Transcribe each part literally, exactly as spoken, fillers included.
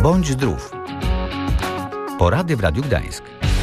Bądź zdrów. Porady w Radiu Gdańsk.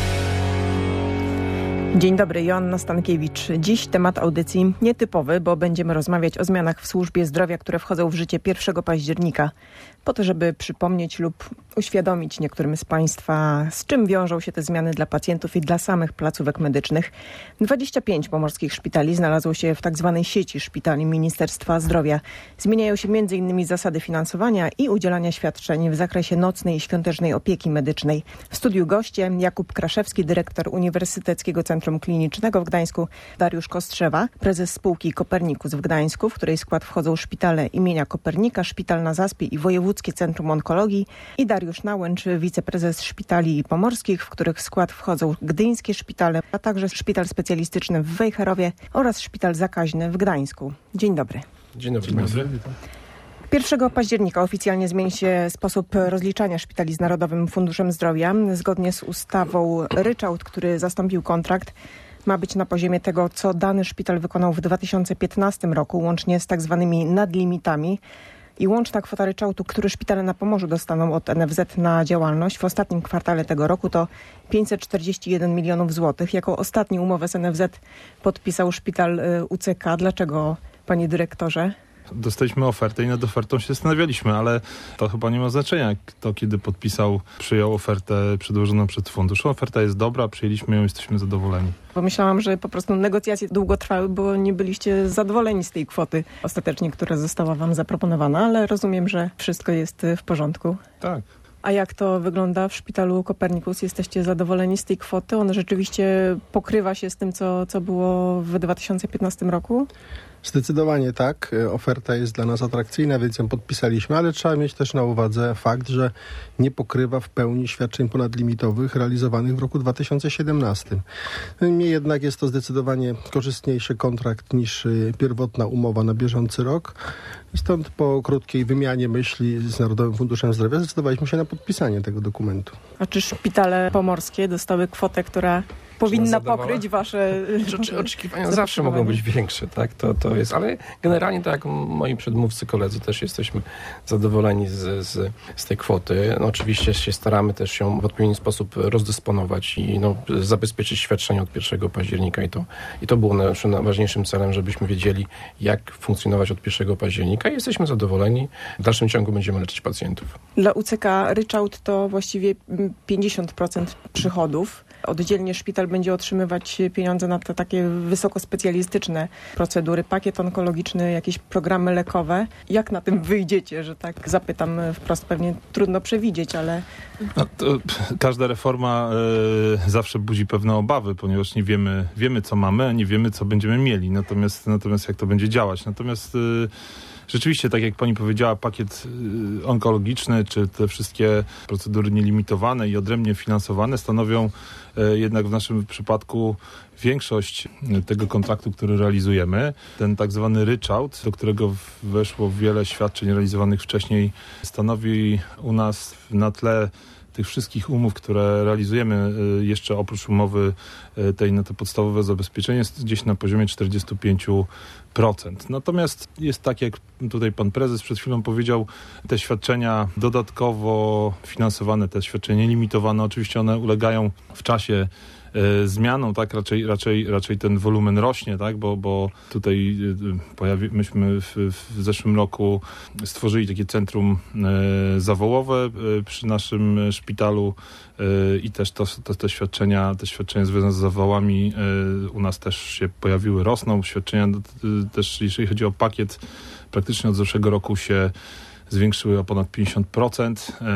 Dzień dobry, Joanna Stankiewicz. Dziś temat audycji nietypowy, bo będziemy rozmawiać o zmianach w służbie zdrowia, które wchodzą w życie pierwszego października. Po to, żeby przypomnieć lub uświadomić niektórym z Państwa, z czym wiążą się te zmiany dla pacjentów i dla samych placówek medycznych. dwadzieścia pięć pomorskich szpitali znalazło się w tak zwanej sieci szpitali Ministerstwa Zdrowia. Zmieniają się między innymi zasady finansowania i udzielania świadczeń w zakresie nocnej i świątecznej opieki medycznej. W studiu goście Jakub Kraszewski, dyrektor Uniwersyteckiego Centrum Klinicznego w Gdańsku, Dariusz Kostrzewa, prezes spółki Kopernikus w Gdańsku, w której skład wchodzą szpitale imienia Kopernika, Szpital na Zaspie i Wojewódzkie Centrum Onkologii, i Dariusz Nałęcz, wiceprezes szpitali pomorskich, w których skład wchodzą gdyńskie szpitale, a także szpital specjalistyczny w Wejherowie oraz szpital zakaźny w Gdańsku. Dzień dobry. Dzień dobry. Dzień dobry. pierwszego października oficjalnie zmieni się sposób rozliczania szpitali z Narodowym Funduszem Zdrowia. Zgodnie z ustawą ryczałt, który zastąpił kontrakt, ma być na poziomie tego, co dany szpital wykonał w dwa tysiące piętnastym roku, łącznie z tak zwanymi nadlimitami. I łączna kwota ryczałtu, który szpitale na Pomorzu dostaną od N F Z na działalność w ostatnim kwartale tego roku, to pięćset czterdzieści jeden milionów złotych. Jako ostatni umowę z N F Z podpisał szpital U C K. Dlaczego, panie dyrektorze? Dostaliśmy ofertę i nad ofertą się zastanawialiśmy, ale to chyba nie ma znaczenia, kto kiedy podpisał, przyjął ofertę przedłożoną przez fundusz. Oferta jest dobra, przyjęliśmy ją, jesteśmy zadowoleni. Pomyślałam, że po prostu negocjacje długo trwały, bo nie byliście zadowoleni z tej kwoty ostatecznie, która została wam zaproponowana, ale rozumiem, że wszystko jest w porządku. Tak. A jak to wygląda w szpitalu Kopernikus? Jesteście zadowoleni z tej kwoty? Ona rzeczywiście pokrywa się z tym, co, co było w dwa tysiące piętnastym roku? Zdecydowanie tak. Oferta jest dla nas atrakcyjna, więc ją podpisaliśmy, ale trzeba mieć też na uwadze fakt, że nie pokrywa w pełni świadczeń ponadlimitowych realizowanych w roku dwa tysiące siedemnastym. Niemniej jednak jest to zdecydowanie korzystniejszy kontrakt niż pierwotna umowa na bieżący rok. I stąd po krótkiej wymianie myśli z Narodowym Funduszem Zdrowia zdecydowaliśmy się na podpisanie tego dokumentu. A czy szpitale pomorskie dostały kwotę, która powinna pokryć wasze... Rzeczy, oczekiwania zawsze mogą być większe, tak? To, to jest, ale generalnie tak jak moi przedmówcy, koledzy też jesteśmy zadowoleni z, z, z tej kwoty. No, oczywiście się staramy też ją w odpowiedni sposób rozdysponować i no, zabezpieczyć świadczenia od pierwszego października i to, i to było naszym najważniejszym celem, żebyśmy wiedzieli, jak funkcjonować od pierwszego października i jesteśmy zadowoleni. W dalszym ciągu będziemy leczyć pacjentów. Dla U C K ryczałt to właściwie pięćdziesiąt procent przychodów. Oddzielnie szpital będzie otrzymywać pieniądze na te takie wysokospecjalistyczne procedury, pakiet onkologiczny, jakieś programy lekowe. Jak na tym wyjdziecie, że tak zapytam wprost, pewnie trudno przewidzieć, ale... No, to, każda reforma y, zawsze budzi pewne obawy, ponieważ nie wiemy, wiemy co mamy, a nie wiemy co będziemy mieli, natomiast, natomiast jak to będzie działać. Natomiast y, rzeczywiście, tak jak pani powiedziała, pakiet y, onkologiczny, czy te wszystkie procedury nielimitowane i odrębnie finansowane stanowią y, jednak w naszym przypadku większość tego kontraktu, który realizujemy. Ten tak zwany ryczałt, do którego weszło wiele świadczeń realizowanych wcześniej, stanowi u nas na tle tych wszystkich umów, które realizujemy jeszcze oprócz umowy tej na to podstawowe zabezpieczenie, jest gdzieś na poziomie czterdzieści pięć procent. Natomiast jest tak, jak tutaj pan prezes przed chwilą powiedział, te świadczenia dodatkowo finansowane, te świadczenia limitowane, oczywiście one ulegają w czasie zmianą, tak, raczej, raczej, raczej ten wolumen rośnie, tak, bo, bo tutaj pojawi, myśmy w, w zeszłym roku stworzyli takie centrum e, zawołowe e, przy naszym szpitalu e, i też to, to, te świadczenia, te świadczenia związane z zawołami e, u nas też się pojawiły, rosną. Świadczenia e, też, jeżeli chodzi o pakiet, praktycznie od zeszłego roku się zwiększyły o ponad pięćdziesiąt procent. Eee,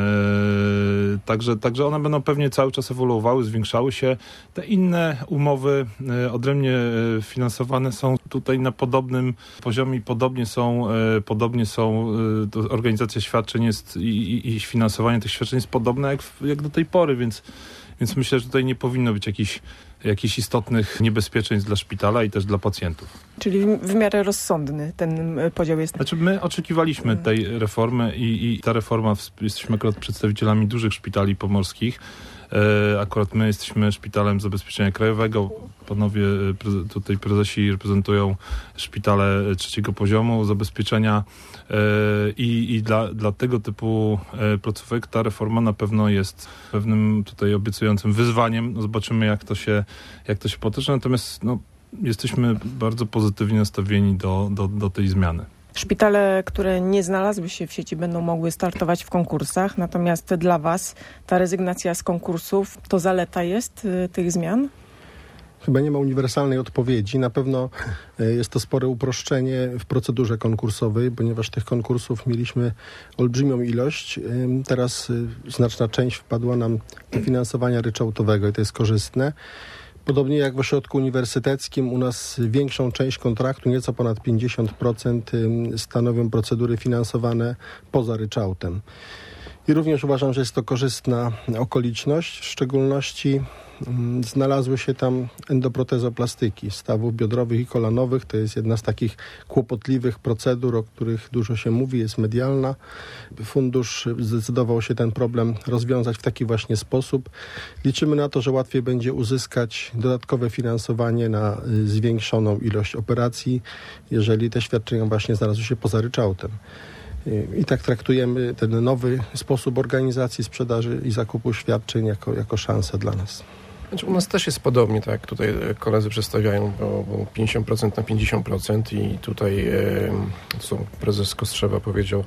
także, także one będą pewnie cały czas ewoluowały, zwiększały się. Te inne umowy e, odrębnie e, finansowane są tutaj na podobnym poziomie i podobnie są, e, podobnie są e, to organizacja świadczeń jest i, i, i finansowanie tych świadczeń jest podobne jak, jak do tej pory, więc, więc myślę, że tutaj nie powinno być jakichś jakichś istotnych niebezpieczeństw dla szpitala i też dla pacjentów. Czyli w miarę rozsądny ten podział jest. Znaczy my oczekiwaliśmy tej reformy i, i ta reforma, jesteśmy akurat przedstawicielami dużych szpitali pomorskich, Akurat my jesteśmy szpitalem zabezpieczenia krajowego. Panowie tutaj prezesi reprezentują szpitale trzeciego poziomu zabezpieczenia i, i dla, dla tego typu placówek ta reforma na pewno jest pewnym tutaj obiecującym wyzwaniem. No zobaczymy, jak to się, jak to się potoczy. Natomiast no, jesteśmy bardzo pozytywnie nastawieni do, do, do tej zmiany. Szpitale, które nie znalazły się w sieci, będą mogły startować w konkursach, natomiast dla Was ta rezygnacja z konkursów to zaleta jest y, tych zmian? Chyba nie ma uniwersalnej odpowiedzi. Na pewno jest to spore uproszczenie w procedurze konkursowej, ponieważ tych konkursów mieliśmy olbrzymią ilość. Teraz znaczna część wpadła nam do finansowania ryczałtowego i to jest korzystne. Podobnie jak w ośrodku uniwersyteckim, u nas większą część kontraktu, nieco ponad pięćdziesiąt procent stanowią procedury finansowane poza ryczałtem. I również uważam, że jest to korzystna okoliczność. W szczególności mm, znalazły się tam endoprotezoplastyki stawów biodrowych i kolanowych. To jest jedna z takich kłopotliwych procedur, o których dużo się mówi, jest medialna. Fundusz zdecydował się ten problem rozwiązać w taki właśnie sposób. Liczymy na to, że łatwiej będzie uzyskać dodatkowe finansowanie na zwiększoną ilość operacji, jeżeli te świadczenia właśnie znalazły się poza ryczałtem. I tak traktujemy ten nowy sposób organizacji sprzedaży i zakupu świadczeń jako, jako szansę dla nas. Znaczy u nas też jest podobnie, tak jak tutaj koledzy przedstawiają, bo, bo pięćdziesiąt procent na pięćdziesiąt procent i tutaj, e, co prezes Kostrzewa powiedział,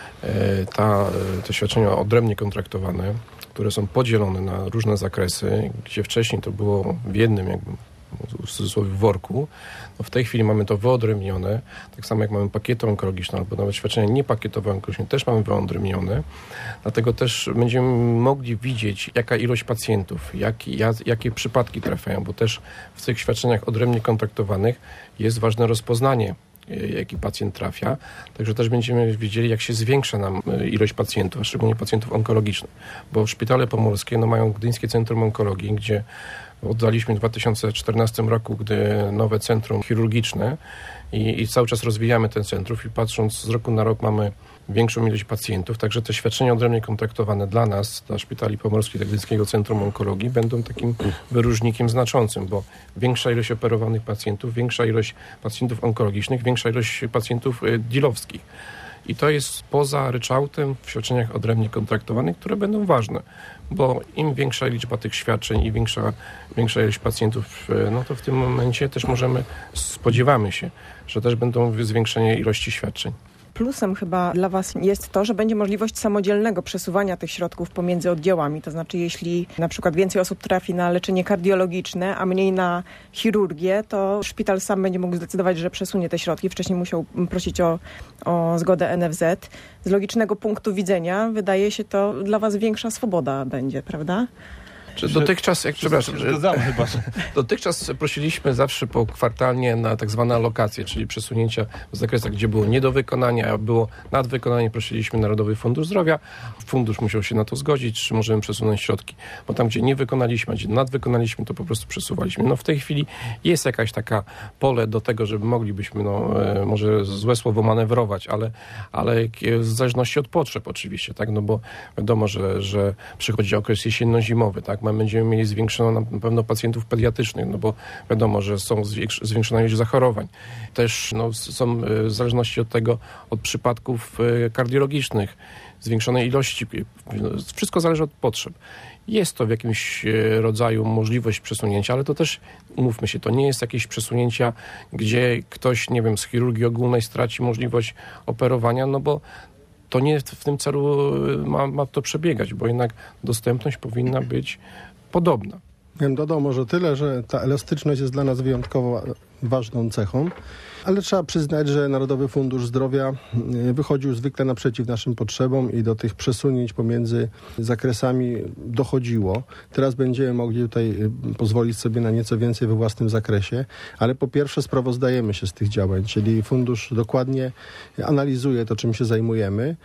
e, ta, te świadczenia odrębnie kontraktowane, które są podzielone na różne zakresy, gdzie wcześniej to było w jednym jakby w cudzysłowie w worku, no w tej chwili mamy to wyodrębnione, tak samo jak mamy pakiety onkologiczne, albo nawet świadczenia niepakietowe onkologiczne też mamy wyodrębnione, dlatego też będziemy mogli widzieć, jaka ilość pacjentów, jak, jak, jakie przypadki trafiają, bo też w tych świadczeniach odrębnie kontraktowanych jest ważne rozpoznanie, jaki pacjent trafia, także też będziemy widzieli, jak się zwiększa nam ilość pacjentów, a szczególnie pacjentów onkologicznych, bo szpitale pomorskie no, mają Gdyńskie Centrum Onkologii, gdzie oddaliśmy w dwa tysiące czternastym roku, gdy nowe centrum chirurgiczne i, i cały czas rozwijamy ten centrum i patrząc z roku na rok mamy większą ilość pacjentów, także te świadczenia odrębnie kontraktowane dla nas, dla szpitali pomorskich, dla Gdyńskiego Centrum Onkologii będą takim wyróżnikiem znaczącym, bo większa ilość operowanych pacjentów, większa ilość pacjentów onkologicznych, większa ilość pacjentów dealowskich. I to jest poza ryczałtem w świadczeniach odrębnie kontraktowanych, które będą ważne, bo im większa liczba tych świadczeń i większa, większa ilość pacjentów, no to w tym momencie też możemy, spodziewamy się, że też będą zwiększenie ilości świadczeń. Plusem chyba dla Was jest to, że będzie możliwość samodzielnego przesuwania tych środków pomiędzy oddziałami. To znaczy, jeśli na przykład więcej osób trafi na leczenie kardiologiczne, a mniej na chirurgię, to szpital sam będzie mógł zdecydować, że przesunie te środki. Wcześniej musiał prosić o, o zgodę N F Z. Z logicznego punktu widzenia wydaje się to dla Was większa swoboda będzie, prawda? Czy dotychczas, jak, przepraszam, Zgadzamy chyba, że... dotychczas prosiliśmy zawsze po kwartalnie na tak zwane alokacje, czyli przesunięcia w zakresach, gdzie było nie do wykonania, a było nadwykonanie, prosiliśmy Narodowy Fundusz Zdrowia. Fundusz musiał się na to zgodzić, czy możemy przesunąć środki. Bo tam, gdzie nie wykonaliśmy, a gdzie nadwykonaliśmy, to po prostu przesuwaliśmy. No w tej chwili jest jakaś taka pole do tego, żeby moglibyśmy, no może złe słowo manewrować, ale, ale w zależności od potrzeb oczywiście, tak, no bo wiadomo, że, że przychodzi okres jesienno-zimowy, tak, my będziemy mieli zwiększoną na pewno pacjentów pediatrycznych, no bo wiadomo, że są zwiększona ilość zachorowań. Też no, są w zależności od tego, od przypadków kardiologicznych, zwiększonej ilości. Wszystko zależy od potrzeb. Jest to w jakimś rodzaju możliwość przesunięcia, ale to też, umówmy się, to nie jest jakieś przesunięcia, gdzie ktoś, nie wiem, z chirurgii ogólnej straci możliwość operowania, no bo to nie w tym celu ma, ma to przebiegać, bo jednak dostępność powinna być podobna. Ja bym dodał może tyle, że ta elastyczność jest dla nas wyjątkowo ważną cechą, ale trzeba przyznać, że Narodowy Fundusz Zdrowia wychodził zwykle naprzeciw naszym potrzebom i do tych przesunięć pomiędzy zakresami dochodziło. Teraz będziemy mogli tutaj pozwolić sobie na nieco więcej we własnym zakresie, ale po pierwsze sprawozdajemy się z tych działań, czyli fundusz dokładnie analizuje to, czym się zajmujemy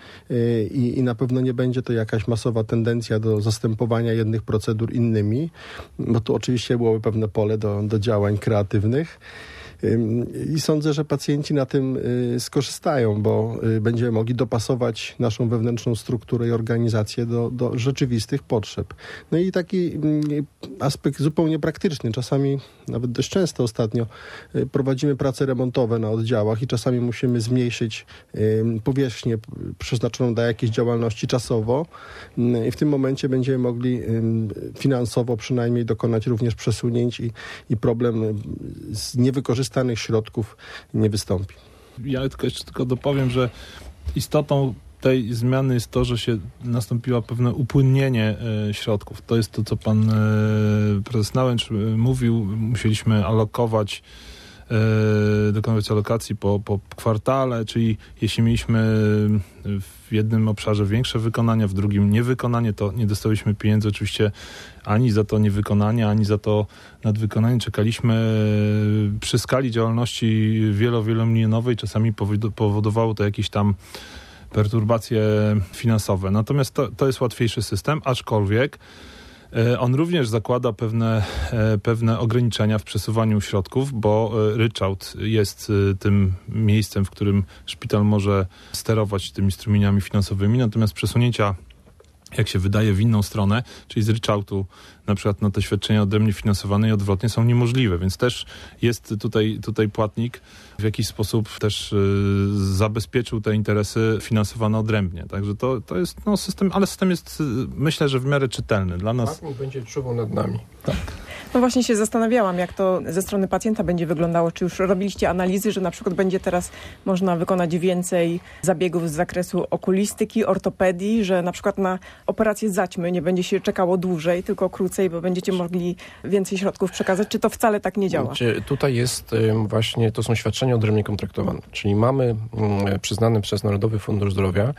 i, i na pewno nie będzie to jakaś masowa tendencja do zastępowania jednych procedur innymi, bo tu oczywiście byłoby pewne pole do, do działań kreatywnych. I sądzę, że pacjenci na tym skorzystają, bo będziemy mogli dopasować naszą wewnętrzną strukturę i organizację do, do rzeczywistych potrzeb. No i taki aspekt zupełnie praktyczny. Czasami, nawet dość często ostatnio, prowadzimy prace remontowe na oddziałach i czasami musimy zmniejszyć powierzchnię przeznaczoną dla jakiejś działalności czasowo i w tym momencie będziemy mogli finansowo przynajmniej dokonać również przesunięć i, i problem z niewykorzystanych środków nie wystąpi. Ja tylko jeszcze tylko dopowiem, że istotą tej zmiany jest to, że się nastąpiło pewne upłynnienie e, środków. To jest to, co pan e, prezes Nałęcz mówił. Musieliśmy alokować, e, dokonywać alokacji po, po kwartale, czyli jeśli mieliśmy w jednym obszarze większe wykonania, w drugim niewykonanie, to nie dostaliśmy pieniędzy oczywiście ani za to niewykonanie, ani za to nadwykonanie. Czekaliśmy przy skali działalności wielo, wielomilionowej. Czasami powodowało to jakieś tam perturbacje finansowe. Natomiast to, to jest łatwiejszy system, aczkolwiek on również zakłada pewne, pewne ograniczenia w przesuwaniu środków, bo ryczałt jest tym miejscem, w którym szpital może sterować tymi strumieniami finansowymi, natomiast przesunięcia, jak się wydaje, w inną stronę, czyli z ryczałtu na przykład na te świadczenia odrębnie finansowane i odwrotnie, są niemożliwe, więc też jest tutaj, tutaj płatnik w jakiś sposób też y, zabezpieczył te interesy finansowane odrębnie. Także to, to jest no, system, ale system jest, y, myślę, że w miarę czytelny dla nas. Płatnik będzie czuwał nad nami. Tak. No właśnie się zastanawiałam, jak to ze strony pacjenta będzie wyglądało. Czy już robiliście analizy, że na przykład będzie teraz można wykonać więcej zabiegów z zakresu okulistyki, ortopedii, że na przykład na operację zaćmy nie będzie się czekało dłużej, tylko krócej, bo będziecie mogli więcej środków przekazać? Czy to wcale tak nie działa? Tutaj jest właśnie, to są świadczenia odrębnie kontraktowane, czyli mamy przyznane przez Narodowy Fundusz Zdrowia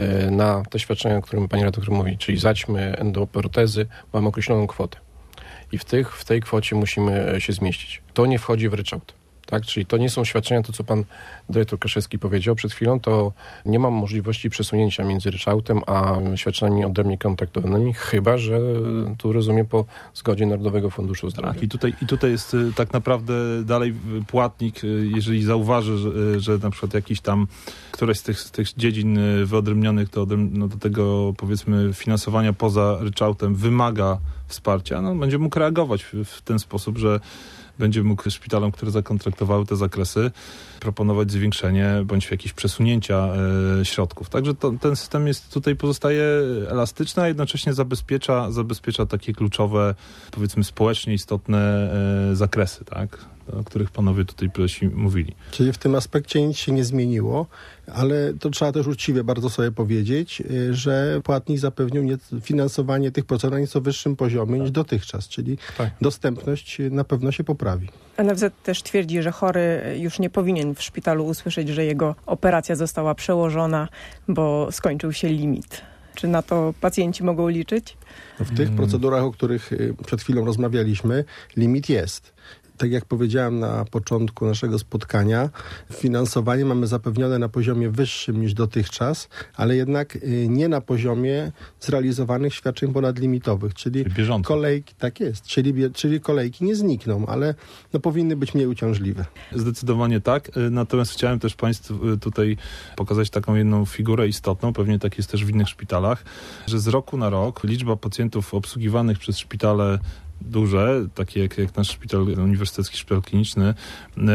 na te świadczenia, o którym pani redaktor mówi, czyli zaćmy, endoprotezy, mamy określoną kwotę. I w, tych, w tej kwocie musimy się zmieścić. To nie wchodzi w ryczałt. Tak? Czyli to nie są świadczenia, to co pan dyrektor Kaszewski powiedział przed chwilą, to nie mam możliwości przesunięcia między ryczałtem a świadczeniami odrębnie kontraktowanymi, chyba że tu rozumiem po zgodzie Narodowego Funduszu Zdrowia. Tak, i tutaj, i tutaj jest tak naprawdę dalej płatnik, jeżeli zauważy, że, że na przykład jakiś tam któraś z tych, z tych dziedzin wyodrębnionych to no, do tego powiedzmy finansowania poza ryczałtem wymaga wsparcia, no, będzie mógł reagować w, w ten sposób, że będzie mógł szpitalom, które zakontraktowały te zakresy, proponować zwiększenie bądź jakieś przesunięcia e, środków. Także to, ten system jest tutaj pozostaje elastyczny, a jednocześnie zabezpiecza, zabezpiecza takie kluczowe, powiedzmy społecznie istotne e, zakresy, tak? O których panowie tutaj presi mówili. Czyli w tym aspekcie nic się nie zmieniło, ale to trzeba też uczciwie bardzo sobie powiedzieć, że płatnik zapewnił nie, finansowanie tych procedur na nieco wyższym poziomie niż dotychczas, czyli tak. Dostępność na pewno się poprawi. N F Z też twierdzi, że chory już nie powinien w szpitalu usłyszeć, że jego operacja została przełożona, bo skończył się limit. Czy na to pacjenci mogą liczyć? No w tych hmm. procedurach, o których przed chwilą rozmawialiśmy, limit jest. Tak jak powiedziałem na początku naszego spotkania, finansowanie mamy zapewnione na poziomie wyższym niż dotychczas, ale jednak nie na poziomie zrealizowanych świadczeń ponadlimitowych, czyli, czyli kolejki, tak jest, czyli, czyli kolejki nie znikną, ale no, powinny być mniej uciążliwe. Zdecydowanie tak, natomiast chciałem też Państwu tutaj pokazać taką jedną figurę istotną, pewnie tak jest też w innych szpitalach, że z roku na rok liczba pacjentów obsługiwanych przez szpitale duże, takie jak, jak nasz szpital uniwersytecki, szpital kliniczny, yy,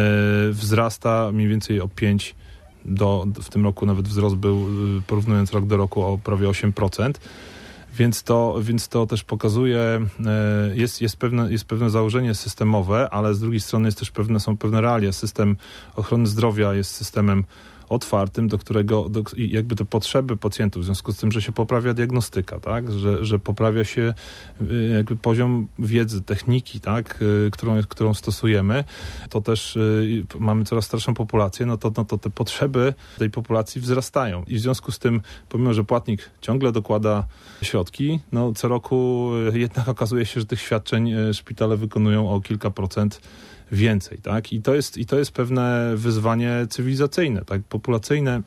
wzrasta mniej więcej o pięć do, w tym roku nawet wzrost był, yy, porównując rok do roku, o prawie osiem procent. Więc to, więc to też pokazuje, yy, jest, jest, pewne, jest pewne założenie systemowe, ale z drugiej strony jest też pewne, są pewne realia. System ochrony zdrowia jest systemem otwartym, do którego do, jakby te potrzeby pacjentów, w związku z tym, że się poprawia diagnostyka, tak? że, że poprawia się jakby poziom wiedzy, techniki, tak? którą, którą stosujemy, to też mamy coraz starszą populację, no to, no to te potrzeby tej populacji wzrastają. I w związku z tym, pomimo że płatnik ciągle dokłada środki, no co roku jednak okazuje się, że tych świadczeń szpitale wykonują o kilka procent więcej, tak? I to jest, i to jest pewne wyzwanie cywilizacyjne, tak? Populacyjne.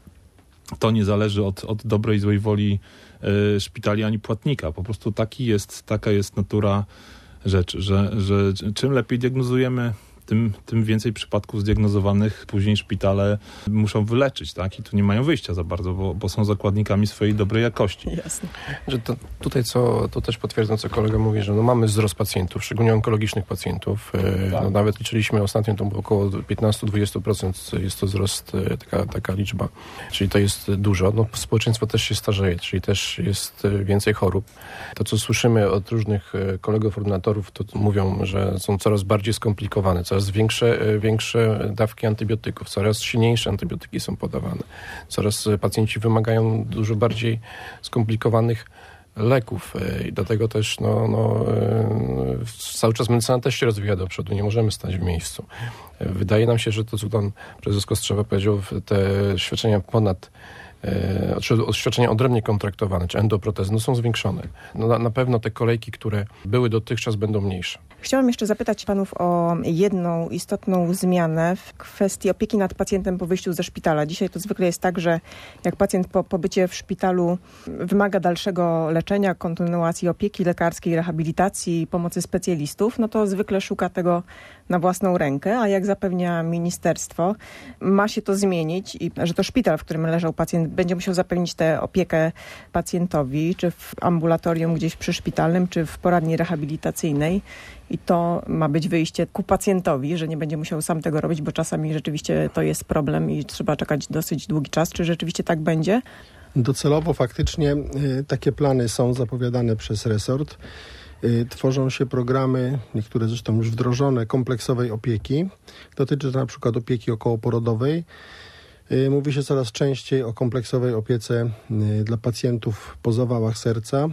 To nie zależy od, od dobrej, złej woli y, szpitali ani płatnika. Po prostu taki jest, taka jest natura rzeczy, że, że czym lepiej diagnozujemy, tym, tym więcej przypadków zdiagnozowanych później szpitale muszą wyleczyć, tak? I tu nie mają wyjścia za bardzo, bo, bo są zakładnikami swojej dobrej jakości. Jasne. Że to, tutaj co, to też potwierdzam, co kolega mówi, że no mamy wzrost pacjentów, szczególnie onkologicznych pacjentów. Tak. No nawet liczyliśmy ostatnio, to było około piętnaście do dwudziestu procent jest to wzrost, taka, taka liczba. Czyli to jest dużo. No, społeczeństwo też się starzeje, czyli też jest więcej chorób. To, co słyszymy od różnych kolegów ordynatorów, to mówią, że są coraz bardziej skomplikowane, coraz większe, większe dawki antybiotyków, coraz silniejsze antybiotyki są podawane. Coraz pacjenci wymagają dużo bardziej skomplikowanych leków i dlatego też no, no, cały czas medycyna też się rozwija do przodu, nie możemy stać w miejscu. Wydaje nam się, że to, co pan prezes Kostrzewa powiedział, te świadczenia ponad czy świadczenia odrębnie kontraktowane, czy endoprotezy, no są zwiększone. No na, na pewno te kolejki, które były dotychczas, będą mniejsze. Chciałam jeszcze zapytać panów o jedną istotną zmianę w kwestii opieki nad pacjentem po wyjściu ze szpitala. Dzisiaj to zwykle jest tak, że jak pacjent po pobycie w szpitalu wymaga dalszego leczenia, kontynuacji opieki lekarskiej, rehabilitacji, pomocy specjalistów, no to zwykle szuka tego na własną rękę, a jak zapewnia ministerstwo, ma się to zmienić i że to szpital, w którym leżał pacjent, będzie musiał zapewnić tę opiekę pacjentowi, czy w ambulatorium gdzieś przyszpitalnym, czy w poradni rehabilitacyjnej. I to ma być wyjście ku pacjentowi, że nie będzie musiał sam tego robić, bo czasami rzeczywiście to jest problem i trzeba czekać dosyć długi czas. Czy rzeczywiście tak będzie? Docelowo faktycznie y, takie plany są zapowiadane przez resort. Y, tworzą się programy, niektóre zresztą już wdrożone, kompleksowej opieki. Dotyczy to na przykład opieki okołoporodowej. Y, mówi się coraz częściej o kompleksowej opiece y, dla pacjentów po zawałach serca.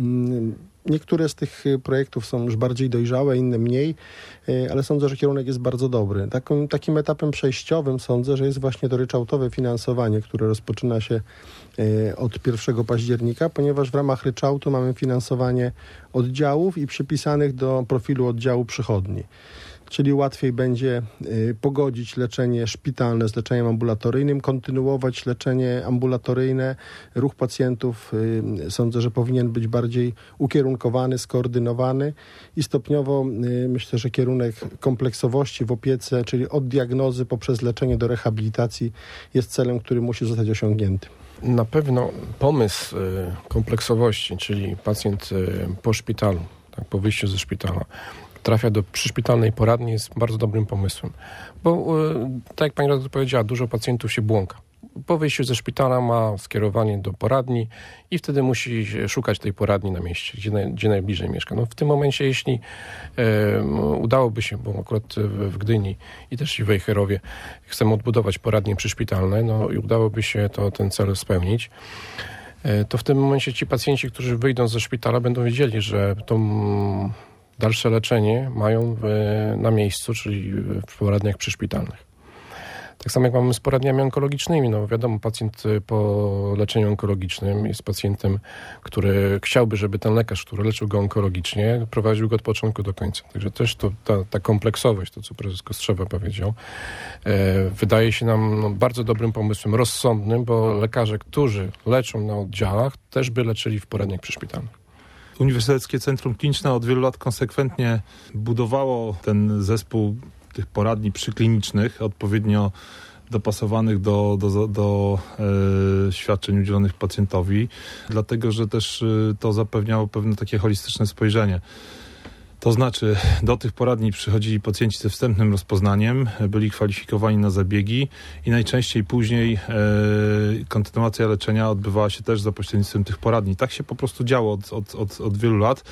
Y, Niektóre z tych projektów są już bardziej dojrzałe, inne mniej, ale sądzę, że kierunek jest bardzo dobry. Takim, takim etapem przejściowym sądzę, że jest właśnie to ryczałtowe finansowanie, które rozpoczyna się od pierwszego października, ponieważ w ramach ryczałtu mamy finansowanie oddziałów i przypisanych do profilu oddziału przychodni. Czyli łatwiej będzie y, pogodzić leczenie szpitalne z leczeniem ambulatoryjnym, kontynuować leczenie ambulatoryjne. Ruch pacjentów y, sądzę, że powinien być bardziej ukierunkowany, skoordynowany i stopniowo y, myślę, że kierunek kompleksowości w opiece, czyli od diagnozy poprzez leczenie do rehabilitacji jest celem, który musi zostać osiągnięty. Na pewno pomysł y, kompleksowości, czyli pacjent y, po szpitalu, tak, po wyjściu ze szpitala, trafia do przyszpitalnej poradni, jest bardzo dobrym pomysłem. Bo, tak jak pani redaktor powiedziała, dużo pacjentów się błąka. Po wyjściu ze szpitala ma skierowanie do poradni i wtedy musi szukać tej poradni na mieście, gdzie, naj, gdzie najbliżej mieszka. No w tym momencie, jeśli e, udałoby się, bo akurat w, w Gdyni i też i w Wejherowie chcemy odbudować poradnie przyszpitalne, no i udałoby się to, ten cel spełnić, e, to w tym momencie ci pacjenci, którzy wyjdą ze szpitala, będą wiedzieli, że tą dalsze leczenie mają w, na miejscu, czyli w poradniach przyszpitalnych. Tak samo jak mamy z poradniami onkologicznymi. No wiadomo, pacjent po leczeniu onkologicznym jest pacjentem, który chciałby, żeby ten lekarz, który leczył go onkologicznie, prowadził go od początku do końca. Także też to, ta, ta kompleksowość, to co prezes Kostrzewa powiedział, e, wydaje się nam no, bardzo dobrym pomysłem, rozsądnym, bo lekarze, którzy leczą na oddziałach, też by leczyli w poradniach przyszpitalnych. Uniwersyteckie Centrum Kliniczne od wielu lat konsekwentnie budowało ten zespół tych poradni przyklinicznych, odpowiednio dopasowanych do, do, do e, świadczeń udzielonych pacjentowi, dlatego że też e, to zapewniało pewne takie holistyczne spojrzenie. To znaczy, do tych poradni przychodzili pacjenci ze wstępnym rozpoznaniem, byli kwalifikowani na zabiegi i najczęściej później e, kontynuacja leczenia odbywała się też za pośrednictwem tych poradni. Tak się po prostu działo od, od, od, od wielu lat.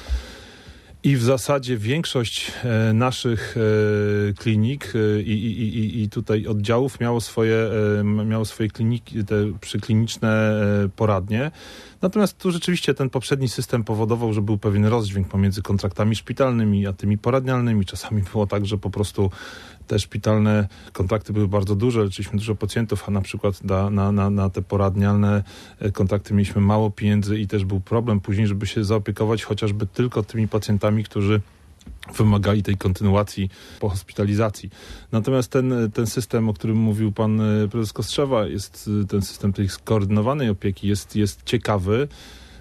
I w zasadzie większość e, naszych e, klinik e, i, i, i tutaj oddziałów miało swoje, e, miało swoje kliniki, te przykliniczne e, poradnie. Natomiast tu rzeczywiście ten poprzedni system powodował, że był pewien rozdźwięk pomiędzy kontraktami szpitalnymi a tymi poradnialnymi. Czasami było tak, że po prostu te szpitalne kontrakty były bardzo duże, leczyliśmy dużo pacjentów, a na przykład na, na, na, na te poradnialne kontrakty mieliśmy mało pieniędzy i też był problem później, żeby się zaopiekować chociażby tylko tymi pacjentami, którzy wymagali tej kontynuacji po hospitalizacji. Natomiast ten, ten system, o którym mówił pan prezes Kostrzewa, jest ten system tej skoordynowanej opieki, jest, jest ciekawy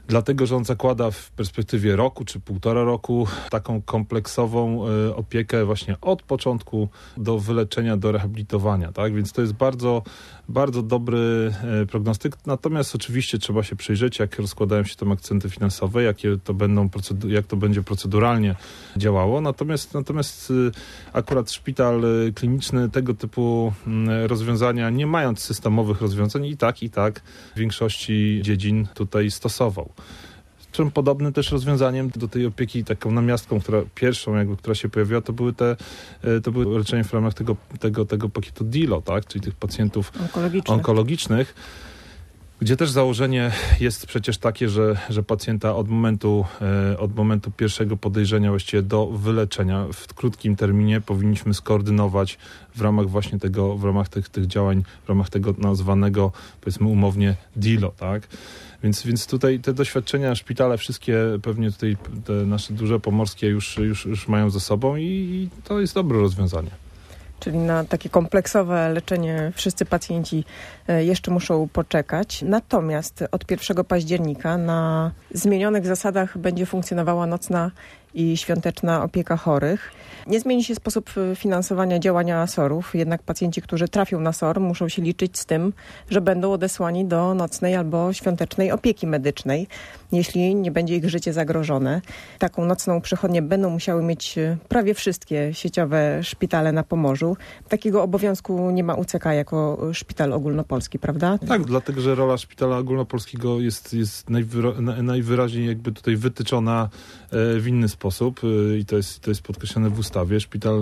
dlatego że on zakłada w perspektywie roku czy półtora roku taką kompleksową opiekę właśnie od początku do wyleczenia, do rehabilitowania, tak? Więc to jest bardzo, bardzo dobry prognostyk. Natomiast oczywiście trzeba się przyjrzeć, jak rozkładają się tam akcenty finansowe, jakie to będą procedu- jak to będzie proceduralnie działało. Natomiast, natomiast akurat szpital kliniczny tego typu rozwiązania, nie mając systemowych rozwiązań, i tak, i tak w większości dziedzin tutaj stosował. Czym podobnym też rozwiązaniem do tej opieki, taką namiastką, która pierwszą jakby, która się pojawiła, to były te, to były leczenie w ramach tego, tego, tego pakietu D I L O, tak? Czyli tych pacjentów onkologicznych. onkologicznych, gdzie też założenie jest przecież takie, że, że pacjenta od momentu, od momentu pierwszego podejrzenia właściwie do wyleczenia w krótkim terminie powinniśmy skoordynować w ramach właśnie tego, w ramach tych, tych działań, w ramach tego nazwanego, powiedzmy umownie D I L O, tak? Więc, więc tutaj te doświadczenia szpitale wszystkie pewnie tutaj te nasze duże pomorskie już, już, już mają ze sobą i, i to jest dobre rozwiązanie. Czyli na takie kompleksowe leczenie wszyscy pacjenci jeszcze muszą poczekać. Natomiast od pierwszego października na zmienionych zasadach będzie funkcjonowała nocna i świąteczna opieka chorych. Nie zmieni się sposób finansowania działania A S O R-ów, jednak pacjenci, którzy trafią na S O R, muszą się liczyć z tym, że będą odesłani do nocnej albo świątecznej opieki medycznej, jeśli nie będzie ich życie zagrożone. Taką nocną przychodnię będą musiały mieć prawie wszystkie sieciowe szpitale na Pomorzu. Takiego obowiązku nie ma U C K jako szpital ogólnopolski, prawda? Tak, dlatego, że rola szpitala ogólnopolskiego jest, jest najwyra- najwyraźniej jakby tutaj wytyczona w inny sposób i to jest, to jest podkreślone w ustawie. Szpital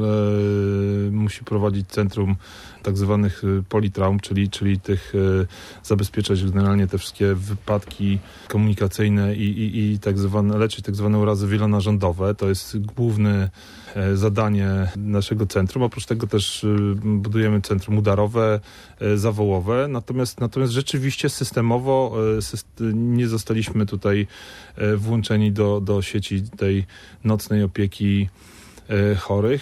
musi prowadzić centrum tak zwanych politraum, czyli, czyli tych zabezpieczać generalnie te wszystkie wypadki komunikacyjne i, i, i tak zwane, leczyć tak zwane urazy wielonarządowe. To jest główne zadanie naszego centrum. Oprócz tego też budujemy centrum udarowe, zawołowe. Natomiast, natomiast rzeczywiście systemowo nie zostaliśmy tutaj włączeni do, do sieci tej nocnej opieki chorych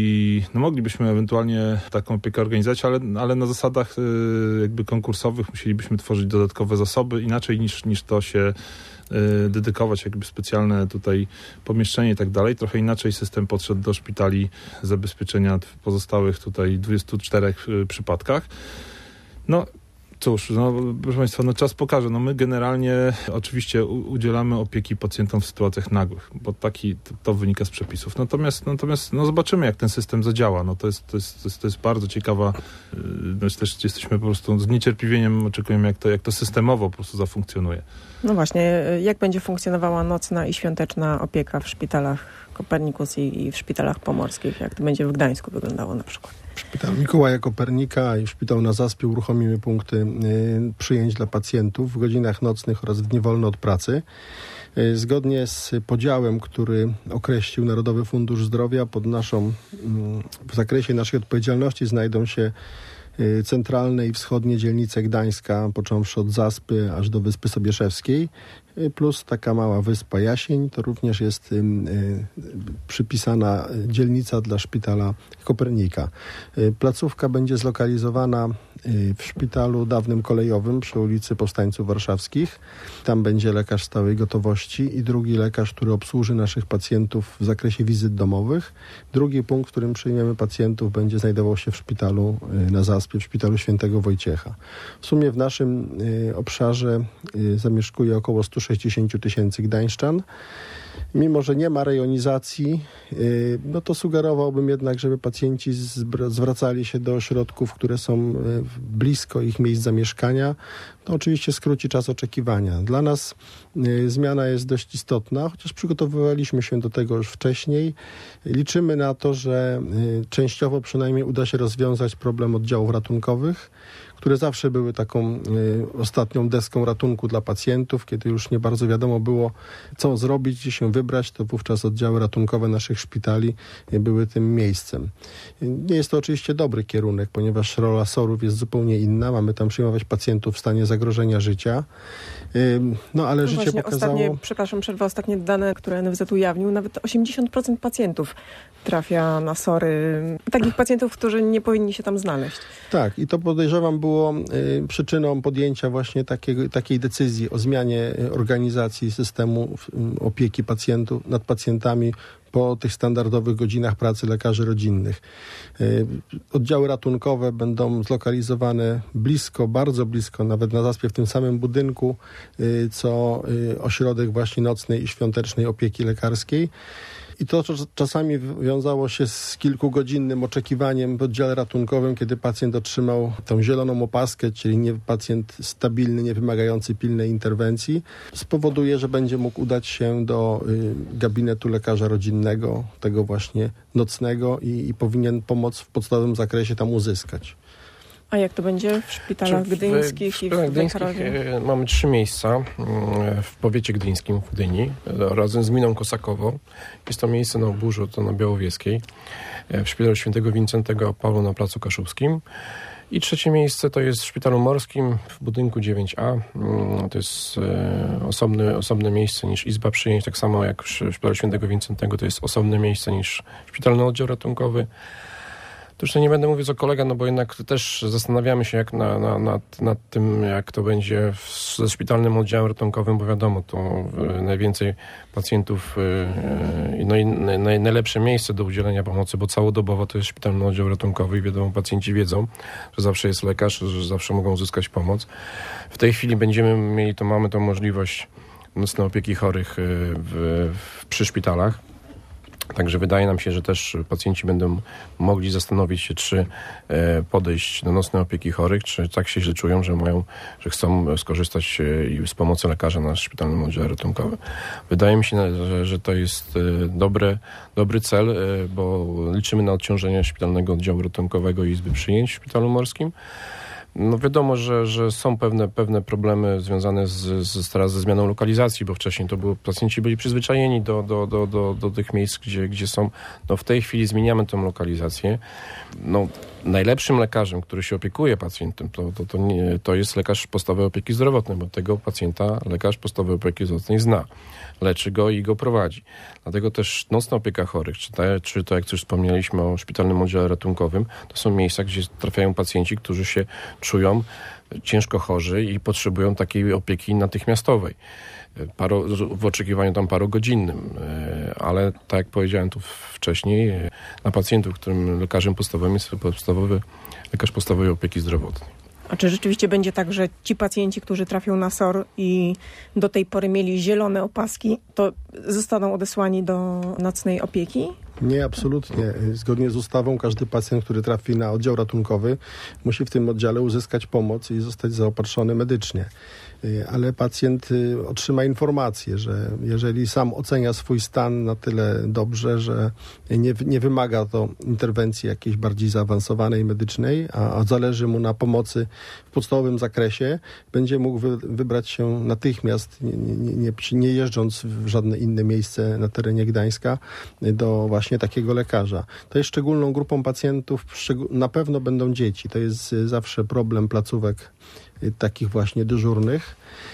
i no, moglibyśmy ewentualnie taką opiekę organizować, ale, ale na zasadach jakby konkursowych musielibyśmy tworzyć dodatkowe zasoby, inaczej niż, niż to się dedykować, jakby specjalne tutaj pomieszczenie i tak dalej. Trochę inaczej system podszedł do szpitali zabezpieczenia w pozostałych tutaj dwudziestu czterech przypadkach. No cóż, no, proszę Państwa, no czas pokaże. No my generalnie oczywiście u- udzielamy opieki pacjentom w sytuacjach nagłych, bo taki, to, to wynika z przepisów. Natomiast, natomiast no zobaczymy, jak ten system zadziała. No to jest, to jest, to jest, to jest bardzo ciekawa, no też jesteśmy po prostu z niecierpliwieniem oczekujemy, jak to, jak to systemowo po prostu zafunkcjonuje. No właśnie, jak będzie funkcjonowała nocna i świąteczna opieka w szpitalach Kopernikus i, i w szpitalach pomorskich? Jak to będzie w Gdańsku wyglądało na przykład? W szpitalu Mikołaja Kopernika i w szpitalu na Zaspie uruchomimy punkty y, przyjęć dla pacjentów w godzinach nocnych oraz w dni wolne od pracy. Y, zgodnie z podziałem, który określił Narodowy Fundusz Zdrowia, pod naszą, y, w zakresie naszej odpowiedzialności znajdą się y, centralne i wschodnie dzielnice Gdańska, począwszy od Zaspy aż do Wyspy Sobieszewskiej, plus taka mała wyspa Jasień, to również jest y, y, przypisana dzielnica dla szpitala Kopernika. Y, placówka będzie zlokalizowana y, w szpitalu dawnym kolejowym przy ulicy Powstańców Warszawskich. Tam będzie lekarz stałej gotowości i drugi lekarz, który obsłuży naszych pacjentów w zakresie wizyt domowych. Drugi punkt, w którym przyjmiemy pacjentów, będzie znajdował się w szpitalu y, na Zaspie, w szpitalu Świętego Wojciecha. W sumie w naszym y, obszarze y, zamieszkuje około sto sześćdziesiąt tysięcy gdańszczan. Mimo że nie ma rejonizacji, no to sugerowałbym jednak, żeby pacjenci zwracali się do ośrodków, które są blisko ich miejsc zamieszkania. To oczywiście skróci czas oczekiwania. Dla nas zmiana jest dość istotna, chociaż przygotowywaliśmy się do tego już wcześniej. Liczymy na to, że częściowo przynajmniej uda się rozwiązać problem oddziałów ratunkowych, które zawsze były taką y, ostatnią deską ratunku dla pacjentów. Kiedy już nie bardzo wiadomo było, co zrobić, gdzie się wybrać, to wówczas oddziały ratunkowe naszych szpitali y, były tym miejscem. Y, nie jest to oczywiście dobry kierunek, ponieważ rola S O R-ów jest zupełnie inna. Mamy tam przyjmować pacjentów w stanie zagrożenia życia. Y, no ale no życie właśnie, pokazało... Ostatnie, przepraszam, przerwę, ostatnie dane, które N F Z ujawnił, nawet osiemdziesiąt procent pacjentów trafia na S O R-y. Takich pacjentów, którzy nie powinni się tam znaleźć. Tak, i to podejrzewam było było przyczyną podjęcia właśnie takiego, takiej decyzji o zmianie organizacji systemu opieki pacjentów nad pacjentami po tych standardowych godzinach pracy lekarzy rodzinnych. Oddziały ratunkowe będą zlokalizowane blisko, bardzo blisko, nawet na zaspie w tym samym budynku, co ośrodek właśnie nocnej i świątecznej opieki lekarskiej. I to czasami wiązało się z kilkugodzinnym oczekiwaniem w oddziale ratunkowym, kiedy pacjent otrzymał tą zieloną opaskę, czyli nie pacjent stabilny, nie wymagający pilnej interwencji, spowoduje, że będzie mógł udać się do y, gabinetu lekarza rodzinnego, tego właśnie nocnego i, i powinien pomoc w podstawowym zakresie tam uzyskać. A jak to będzie w szpitalach w, gdyńskich w, w i w szpitalach gdyńskich mamy trzy miejsca w powiecie gdyńskim w Gdyni, razem z gminą Kosakowo. Jest to miejsce na Oburzu, to na Białowieskiej, w szpitalu świętego Wincentego Paulo na Placu Kaszubskim. I trzecie miejsce to jest w szpitalu morskim w budynku dziewięć A. To jest osobny, osobne miejsce niż izba przyjęć, tak samo jak w szpitalu świętego Wincentego to jest osobne miejsce niż szpitalny oddział ratunkowy. To już nie będę mówić o kolega, no bo jednak też zastanawiamy się jak na, na, nad, nad tym, jak to będzie w, ze szpitalnym oddziałem ratunkowym, bo wiadomo, to y, najwięcej pacjentów y, y, no i naj, najlepsze miejsce do udzielenia pomocy, bo całodobowo to jest szpitalny oddział ratunkowy i wiadomo, pacjenci wiedzą, że zawsze jest lekarz, że zawsze mogą uzyskać pomoc. W tej chwili będziemy mieli, to mamy tą możliwość nocnej opieki chorych y, w, w, przy szpitalach. Także wydaje nam się, że też pacjenci będą mogli zastanowić się, czy podejść do nocnej opieki chorych, czy tak się źle czują, że mają, że chcą skorzystać z pomocy lekarza na szpitalnym oddziale ratunkowym. Wydaje mi się, że, że to jest dobre, dobry cel, bo liczymy na odciążenie szpitalnego oddziału ratunkowego i izby przyjęć w szpitalu morskim. No wiadomo, że, że są pewne, pewne problemy związane z, z, teraz ze zmianą lokalizacji, bo wcześniej to było, pacjenci byli przyzwyczajeni do, do, do, do, do tych miejsc, gdzie, gdzie są. No w tej chwili zmieniamy tę lokalizację. No, najlepszym lekarzem, który się opiekuje pacjentem, to, to, to, nie, to jest lekarz podstawowej opieki zdrowotnej, bo tego pacjenta lekarz podstawowej opieki zdrowotnej zna. Leczy go i go prowadzi. Dlatego też nocna opieka chorych, czy, ta, czy to jak już wspomnieliśmy o szpitalnym oddziale ratunkowym, to są miejsca, gdzie trafiają pacjenci, którzy się czują ciężko chorzy i potrzebują takiej opieki natychmiastowej. Paro, w oczekiwaniu tam parogodzinnym. Ale tak jak powiedziałem tu wcześniej, na pacjentów, którym lekarzem podstawowym jest podstawowy lekarz podstawowej opieki zdrowotnej. A czy rzeczywiście będzie tak, że ci pacjenci, którzy trafią na S O R i do tej pory mieli zielone opaski, to zostaną odesłani do nocnej opieki? Nie, absolutnie. Zgodnie z ustawą każdy pacjent, który trafi na oddział ratunkowy, musi w tym oddziale uzyskać pomoc i zostać zaopatrzony medycznie. Ale pacjent otrzyma informację, że jeżeli sam ocenia swój stan na tyle dobrze, że nie, nie wymaga to interwencji jakiejś bardziej zaawansowanej medycznej, a, a zależy mu na pomocy w podstawowym zakresie, będzie mógł wy, wybrać się natychmiast, nie, nie, nie, nie jeżdżąc w żadne inne miejsce na terenie Gdańska, do właśnie takiego lekarza. To jest szczególną grupą pacjentów, na pewno będą dzieci. To jest zawsze problem placówek takich właśnie dyżurnych.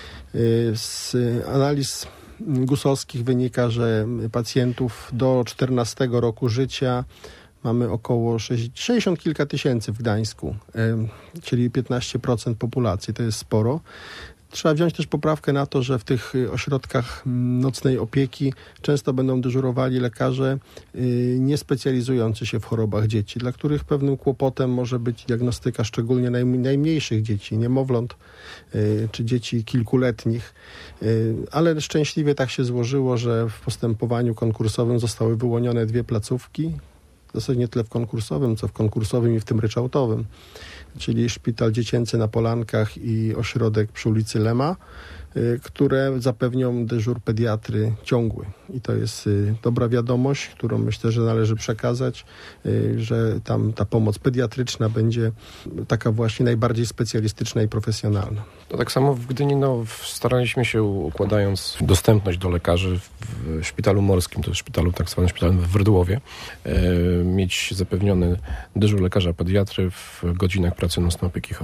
Z analiz gusowskich wynika, że pacjentów do czternastego roku życia mamy około sześćdziesiąt kilka tysięcy w Gdańsku, czyli piętnaście procent populacji. To jest sporo. Trzeba wziąć też poprawkę na to, że w tych ośrodkach nocnej opieki często będą dyżurowali lekarze nie specjalizujący się w chorobach dzieci, dla których pewnym kłopotem może być diagnostyka szczególnie najmniejszych dzieci, niemowląt czy dzieci kilkuletnich. Ale szczęśliwie tak się złożyło, że w postępowaniu konkursowym zostały wyłonione dwie placówki, w zasadzie nie tyle w konkursowym, co w konkursowym i w tym ryczałtowym, czyli Szpital Dziecięcy na Polankach i ośrodek przy ulicy Lema, które zapewnią dyżur pediatry ciągły. I to jest dobra wiadomość, którą myślę, że należy przekazać, że tam ta pomoc pediatryczna będzie taka właśnie najbardziej specjalistyczna i profesjonalna. To tak samo w Gdyni no, staraliśmy się, układając dostępność do lekarzy w szpitalu morskim, to jest szpitalu, tak zwanym szpitalem w Wrdłowie, e, mieć zapewniony dyżur lekarza pediatry w godzinach pracy nocnej opieki chorych.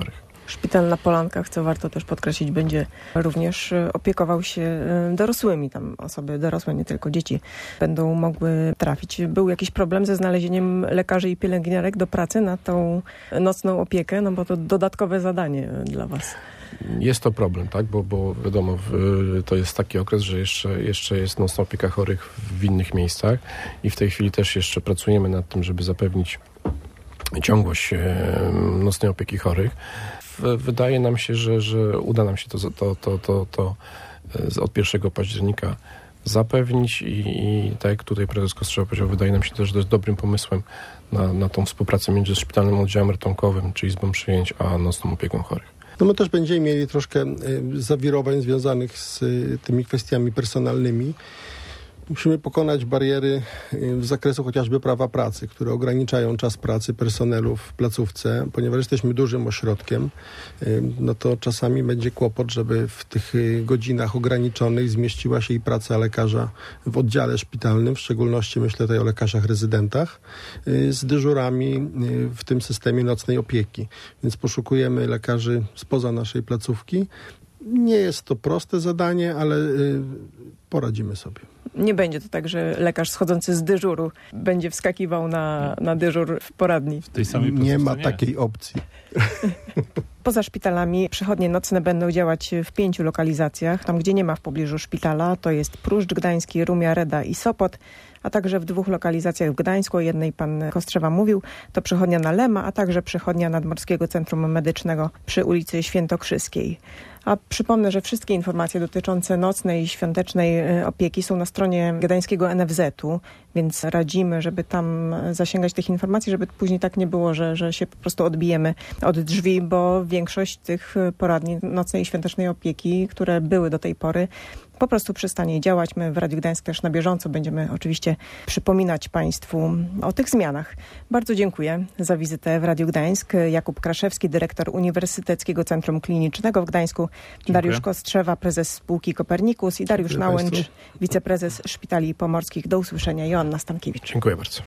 Szpital na Polankach, co warto też podkreślić, będzie również opiekował się dorosłymi. Tam osoby dorosłe, nie tylko dzieci, będą mogły trafić. Był jakiś problem ze znalezieniem lekarzy i pielęgniarek do pracy na tą nocną opiekę? No bo to dodatkowe zadanie dla was. Jest to problem, tak, bo, bo wiadomo, w, to jest taki okres, że jeszcze, jeszcze jest nocna opieka chorych w innych miejscach i w tej chwili też jeszcze pracujemy nad tym, żeby zapewnić ciągłość e, nocnej opieki chorych. W, wydaje nam się, że, że uda nam się to, to, to, to, to od pierwszego października zapewnić i, i tak jak tutaj prezes Kostrzewa powiedział, wydaje nam się też, że to jest dobrym pomysłem na, na tą współpracę między szpitalnym oddziałem ratunkowym, czy izbą przyjęć, a nocną opieką chorych. No my też będziemy mieli troszkę zawirowań związanych z tymi kwestiami personalnymi. Musimy pokonać bariery z zakresu chociażby prawa pracy, które ograniczają czas pracy personelu w placówce. Ponieważ jesteśmy dużym ośrodkiem, no to czasami będzie kłopot, żeby w tych godzinach ograniczonych zmieściła się i praca lekarza w oddziale szpitalnym, w szczególności myślę tutaj o lekarzach rezydentach, z dyżurami w tym systemie nocnej opieki. Więc poszukujemy lekarzy spoza naszej placówki. Nie jest to proste zadanie, ale poradzimy sobie. Nie będzie to tak, że lekarz schodzący z dyżuru będzie wskakiwał na, na dyżur w poradni. W tej samej nie ma nie. takiej opcji. Poza szpitalami przychodnie nocne będą działać w pięciu lokalizacjach. Tam, gdzie nie ma w pobliżu szpitala, to jest Pruszcz Gdański, Rumia, Reda i Sopot, a także w dwóch lokalizacjach w Gdańsku, o jednej pan Kostrzewa mówił, to przychodnia na Lema, a także przychodnia Nadmorskiego Centrum Medycznego przy ulicy Świętokrzyskiej. A przypomnę, że wszystkie informacje dotyczące nocnej i świątecznej opieki są na stronie gdańskiego N F Z-u, więc radzimy, żeby tam zasięgać tych informacji, żeby później tak nie było, że, że się po prostu odbijemy od drzwi, bo większość tych poradni nocnej i świątecznej opieki, które były do tej pory, po prostu przestanie działać. My w Radiu Gdańsk też na bieżąco będziemy oczywiście przypominać Państwu o tych zmianach. Bardzo dziękuję za wizytę w Radiu Gdańsk. Jakub Kraszewski, dyrektor Uniwersyteckiego Centrum Klinicznego w Gdańsku, dziękuję. Dariusz Kostrzewa, prezes spółki Kopernikus i Dariusz dziękuję Nałęcz, Państwu. Wiceprezes Szpitali Pomorskich. Do usłyszenia. Joanna Stankiewicz. Dziękuję bardzo.